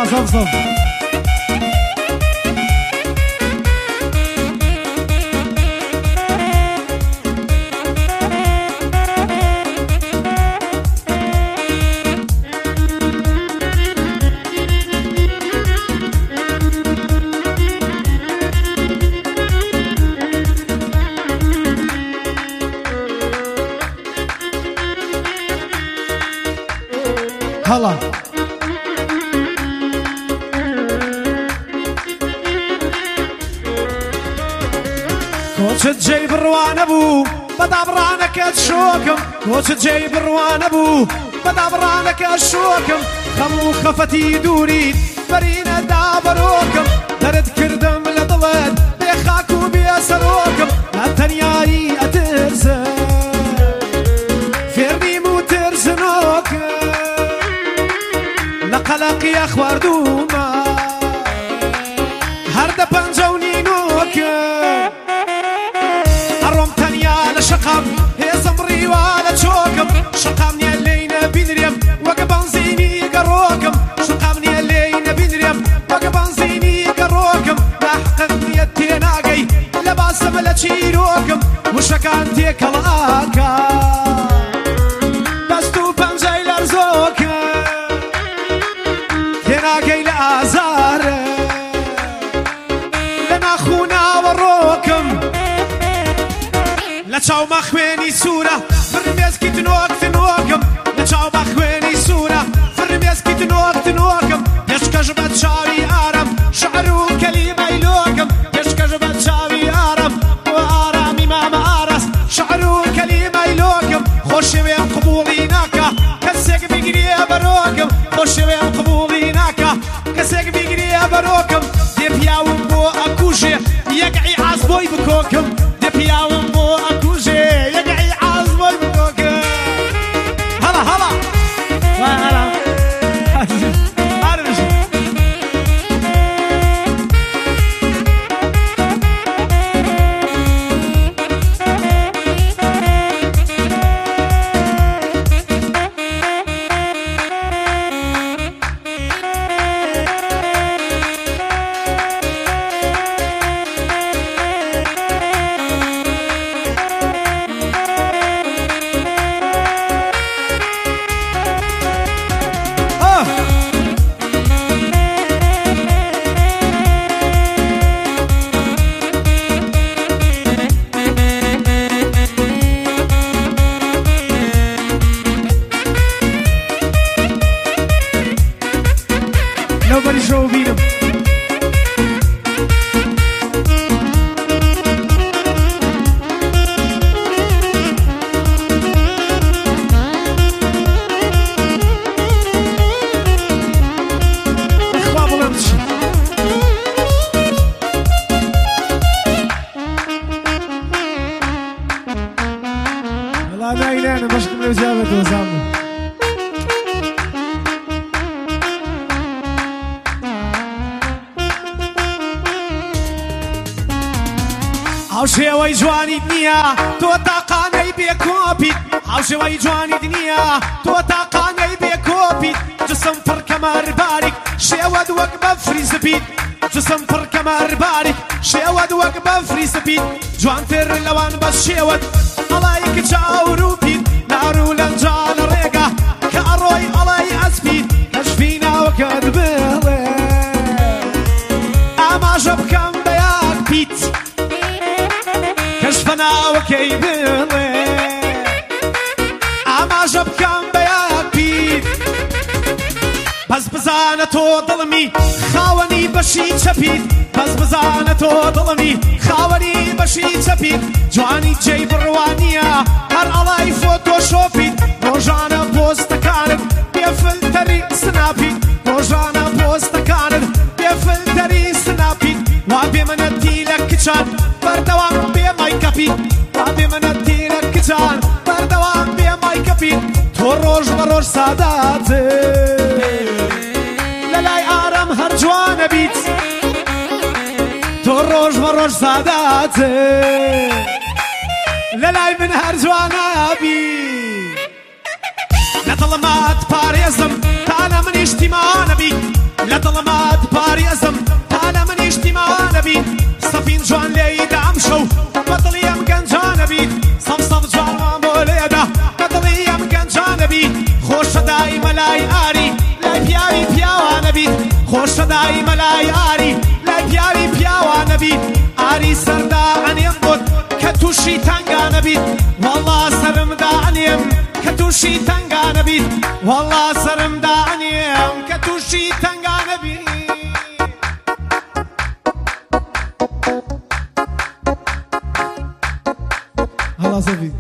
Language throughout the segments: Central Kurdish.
صف هلا كوتش تجيب الروان ابو بدا برانك تشوكم كوتش تجيب الروان ابو بدا برانك تشوكم خمو خفتي دوري برينا دابروكم درد كردم لضلت بيخاكو بيسروكم التنياي اترزن فيرني مو ترزنوكم لقلق يا خواردوما هرد بنجوني نوكم الروم تانيا لشقم هي زمري ولا تشوكم شقمني اللينا بنريم وقبنزيني قروكم شقمني اللينا بنريم وقبنزيني قروكم لحقني التناقي لباسم لتشيروكم وشكانتي كلاكا بستو بنجي لرزوكم تناقي لازار لنا خونا وروكم لا تشاو مخويني سورة فرميز كي تنوكم لا تشاو مخويني سورة فرميز كي تنوكم يشكج بتشاوي آرام شعرو كلمة يلوكم يشكج بتشاوي آرام وآرامي ما مارس شعرو كلمة يلوكم خوشي وين قبولي ناكا كسيك بيقري بروكم خوشي وين قبولي ناكا كسيك بيقري بروكم دي بياوم بو أكوشي يقعي عصبوي بكوكم دي بياوم بو أكوشي يقعي عصبوي بكوكم هلا هلا هلا Nobody show beat him. والله ما ينام باش نمليو جابته وصامو عوشي ويجواني دنيا تو تاقاني بيكوبي عوشي ويجواني دنيا تو تاقاني بيكوبي جسم فر كمار بارك شيود وقبة فريز بيت جسم فر كمار بارك شيود وقبة فريز بيت جوان فر لوان بس شيود عليك جاورو بيت نارو لنجان ريقا كاروي علي اسبيت كشفينا وكدبيلي اما جبكم بياك بيت كشفنا وكيبلي اما جبكم بياك بيت بس بزانة تو ظلمي خاوني بشي تبيت بس بزانة تو ظلمي خاوني بشي تبيت جواني جيب الروانية هر علي فوتوشوبيت روجانا بوست كانت بيفلتري سنابيت روجانا بوست كانت بيفلتري سنابيت وابي من اديلك كتشان بردوان بي مايكابيت وابي من اديلك كتشان بردوان بي مايكابيت تو روج بروج ساداتي للاي آرام هر جوان بيت تو روج بروج ساداتي للاي من هر جوان بيت لطلمات باريزم تانا من اجتماع نبي لطلمات ظلمات باريزم تالا من اجتماع نبي صفين جوان ليدا عمشو بطلي ام قنجان بي صف جوان موليدا بطلي ام قنجان بي خوش دايما لاي آري لاي بياري بياوان بي خوش دايما لاي آري لاي بياري بياوان بي آري سردا عنيم بود كتوشي تنگان بي والله سرم دا عنيم كتوشي تنگان بي والله سرم دا عنيم كتوشي تنگان بي الله صفي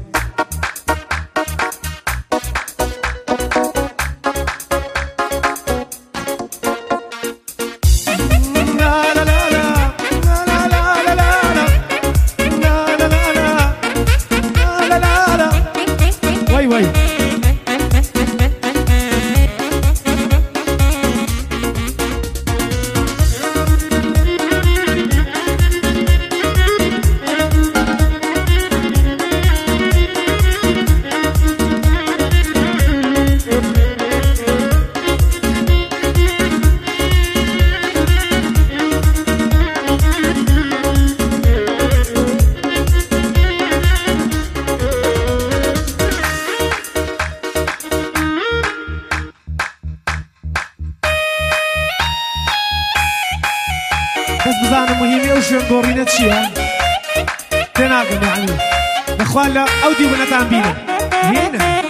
بس بزانم مهمة وشوين قورينة چيا تناقم يعني اخوان لا اودي ونتان بينا هنا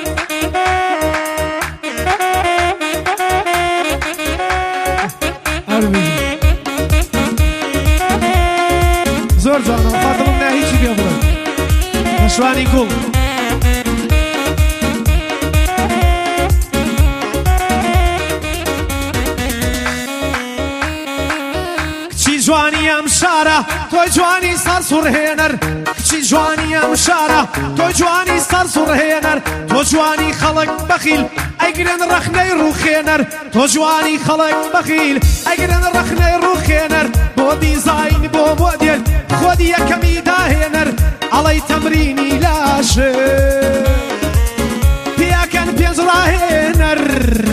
أرمي زور زانا خاطر منها هيجي بيضرب نشواني قول جوانی ام شارا توی جوانی سر سرهنر کچی جوانی ام شارا توی جوانی سر سرهنر تو جوانی خلق بخیل اگرن رخنه رو خینر تو جوانی خلق بخیل اگرن رخنه رو خینر بو دیزاین بو مدل خودی کمی داهنر علی تمرینی لاشه پیاکن پیز راهنر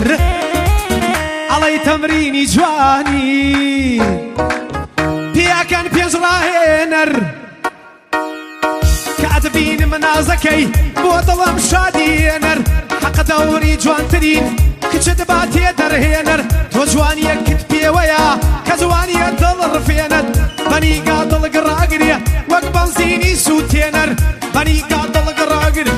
علی تمرینی جوانی كان بيزراهنر كاتبين منازكي بوطلم شادينر حق دوري جوان ترين كتشدبات يدرهنر تو جواني كتبي ويا كزواني يدلر فينر بني قاتل قراقريا وقبان زيني سوتينر بني قاتل قراقريا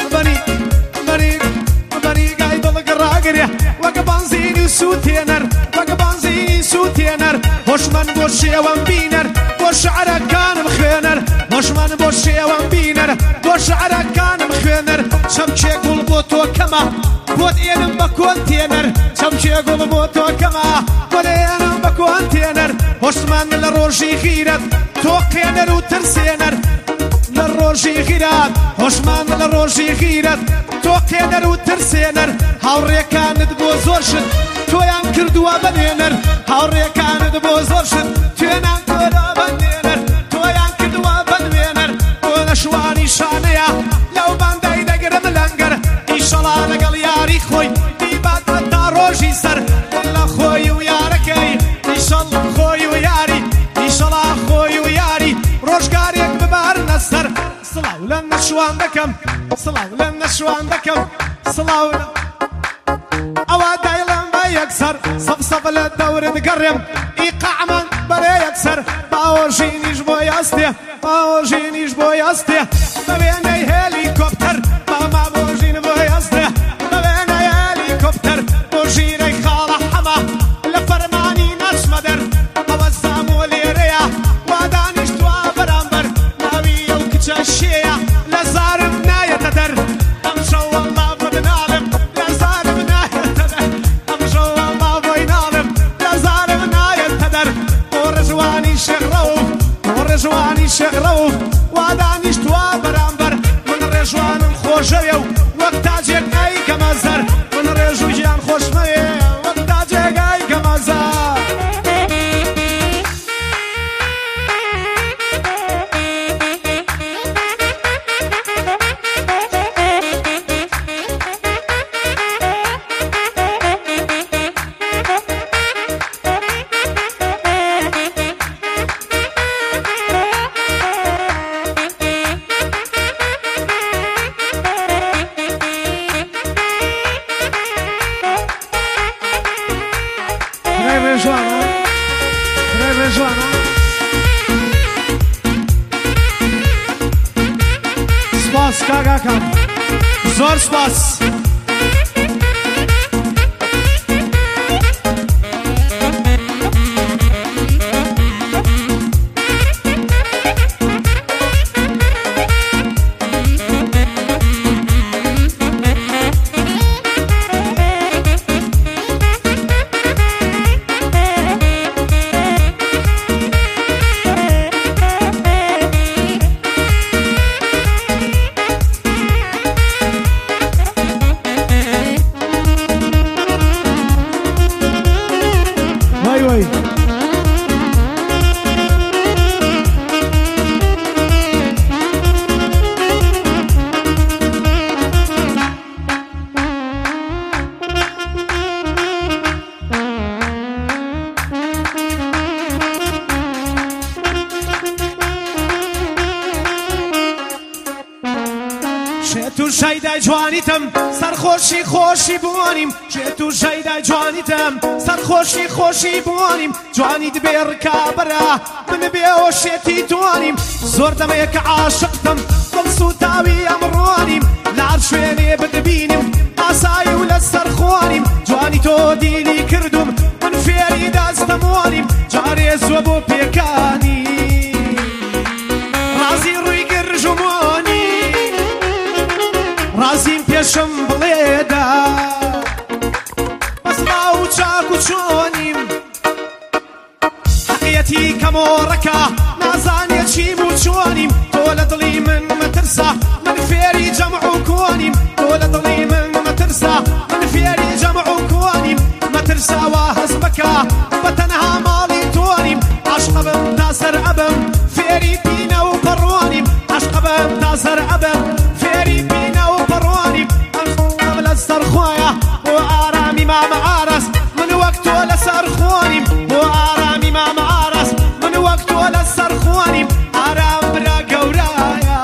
بني قاتل قراقريا وقبان زيني سوتينر وقبان زيني سوتينر هوشمن بوشي وانبينر بوشعر كان مخينر هوشمن بوشي وانبينر بوشعر كان مخينر شمشي قول بوتو كما بود اينم بكون تينر شمشي قول بوتو كما بود اينم بكون تينر هوشمن لروشي خيرت توقينر وترسينر لروشي خيرت هوشمن لروشي خيرت توقينر وترسينر هاوري كانت بوزورشت تويان كردوا بنينر هاوري كانت بوزورشت تويان كردوا بنينر تويان كردوا بنينر ونشواني شانيا لو بانداي دقرم لنقر إيشالا لقل ياري خوي ديبات حتى روجي سر إلا خوي وياركي إيشالا خوي وياري إيشالا خوي وياري روشقاريك ببار نسر صلاة ولن نشوان دكم صلاة ولن نشوان دكم صلاة ولن أوا دايلان بيكسر صف للدور تقرم إيقاع من بري يكسر باوجينيش بوياستي باوجينيش بوياستي ما بيني هليكوبتر ما بوجين بوياستي ما بيني هليكوبتر بوجيني خالة حما لفرماني ناس مدر أوزامو ليريا وادانيش توا برامبر ناوي وكتشاشيا لزارم نايا تدر أمشو والله بنالم لزارم نايا تدر أمشو والله بينالم لزارم نايا تدر ورجواني شغروف ورجواني شغروف وادانيش توا برامبر من رجوان براکەم زۆر سپاس تو شیدای جوانیتم سرخوشی خوشی بوانیم تو شیدای جوانیتم سرخوشی خوشی بوانیم جوانی دبیر کابرا من بیوشتی توانیم زور دمیک عاشقتم قلسو تاوی امروانیم لعرشوینی بدبینیم آسایی ولا سرخوانیم جوانی تو دیلی کردم من فیری داستموانیم جاری زوبو پیکانی رازی روی گرجموانی رازیم پیشم بڵێدا بەس ماو چاک و چۆنیم حەقیەتی کەمۆڕەکە نازانێ چیم و چۆنیم تۆ لە دڵی من مەترسە من فێری جەمع و کۆنیم تۆ لە دڵی من مەترسە من فێری جەمع و کۆنیم مەترساوە هەز بکە بە تەنها ماڵی تۆنیم عاشقە بم تا سەر ئەبم فێری بینە و پەڕوانیم عاشقە بم تا سەر ئەبم فێری بینە و پەڕوانیم سرخوايا بو آرامي ما معارس من وقت ولا سرخوانيم بو آرامي ما معارس من وقت ولا سرخوانيم آرام برا قورايا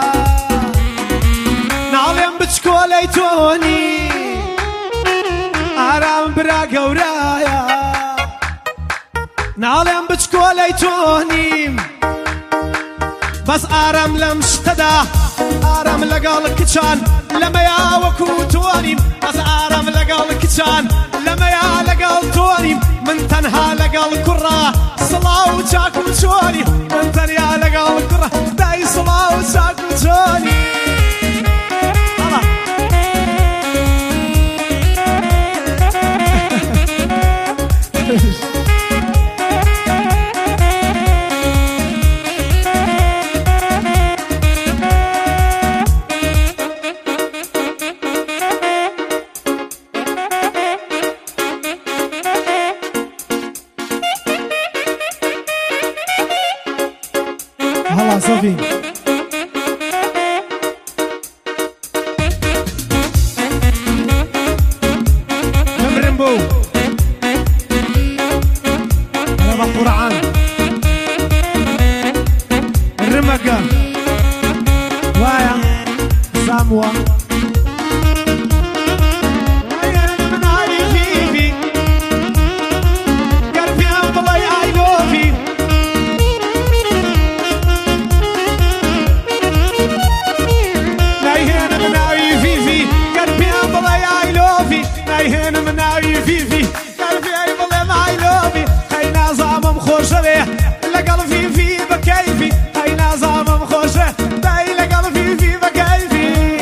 نعلم بتشكولي توني آرام برا قورايا نعلم بتشكولي توني بس آرام لمشتدا آرام لقال كتشان لما يا وكو توانيم بس آرام لقال كتشان لما يا لقال توانيم من تنها لقال كرة صلاة وشاك وشوني من تنها لقال كرة داي صلاة وشاك وشوني هلا صافي نمرمبو أنا بقرعان الرمقة وايا ساموا هنا مناوي فيفي قلبي اي والله ما يلوفي هاي نظام مخوشه لقلبي في بكيفي هاي نظام مخوشه باي لقلبي في بكيفي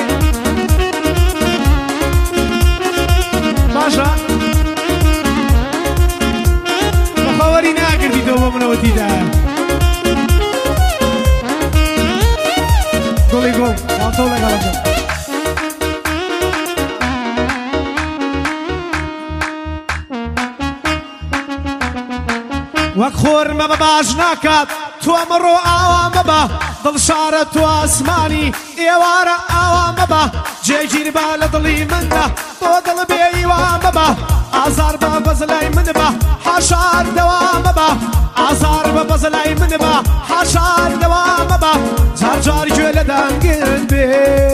باشا بخوري ناقر في دوبه منوتي ده قولي قول وانتو لقلبي وەکخۆر مەبە باش ناکات تۆ ئەمڕۆ ئاوا مەبە دڵشارە تۆ ئاسمانی ئێوارە ئاوا مەبە جێگیر با لە دڵی مندا تۆ دڵ بێیوا مەبە ئازار بە بەزلای من بە حاشار دەوا مەبە ئازار بە بەزلای من بە حاشار دەوا مەبە جار جار گوێ لە دانگرن بێ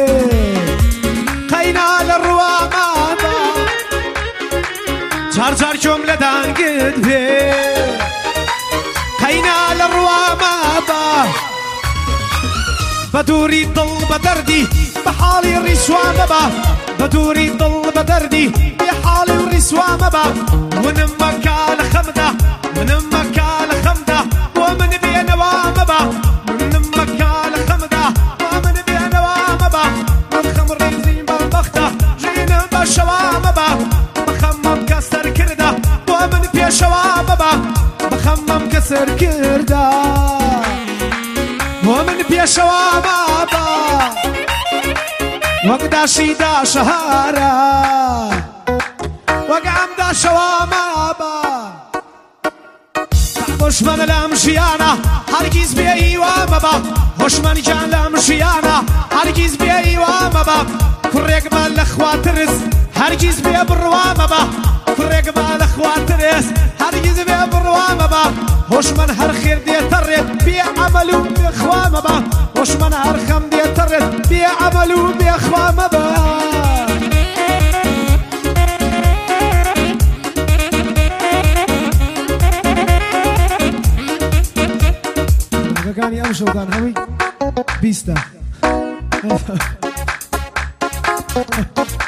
قەینا لە ڕوا مەبە جار جار گوێم لە دانگرن بێ قەینا لە ڕوا مەبە بدوري ضل بدردي بحالي الرسوى مبا بدوري ضل بدردي بحالي الرسوى مبا من مكان خمدة من مكان خمدة ومن بين وامبا من مكان خمدة ومن بين وامبا من خمر زين بالبختة جينا بشوامبا بخمم كسر كردة ومن بين شوامبا بخمم كسر كردة ومن بين شوامبا وقدا شيدا شهارا وقعم دا شوامبا هشمن لمشيانا هرگز بیایی و مبا هشمن جان لمشيانا هرگز بیایی و مبا فرق بال اخواترس هرگز بیا بروا مبا فرق بال اخواترس هرگز بیا بروا مبا هشمن هر خير دي ترد بیا عملو بیا اخوا مبا هشمن هر خم دي ترد بیا عملو بیا اخوا مبا كان يمشوا كان هوي بيستا